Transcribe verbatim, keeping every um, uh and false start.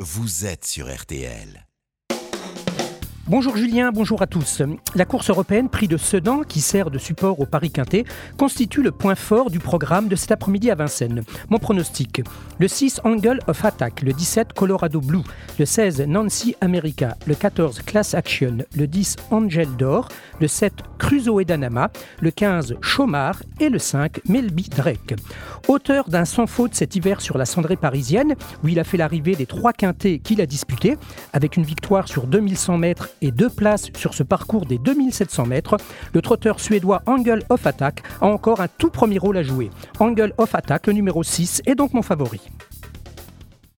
vous êtes sur R T L. Bonjour Julien, bonjour à tous. La course européenne Prix de Sedan, qui sert de support au Paris-Quintet, constitue le point fort du programme de cet après-midi à Vincennes. Mon pronostic: le six Angle of Attack, le dix-sept Colorado Blue, le seize Nancy America, le quatorze Class Action, le dix Angel d'Or, le sept Crusoe Danama, le quinze Chomard et le cinq Melby Drake. Auteur d'un sans faute cet hiver sur la cendrée parisienne, où il a fait l'arrivée des trois quintets qu'il a disputés, avec une victoire sur deux mille cent mètres et deux places sur ce parcours des deux mille sept cents mètres, le trotteur suédois Angle of Attack a encore un tout premier rôle à jouer. Angle of Attack, le numéro six, est donc mon favori.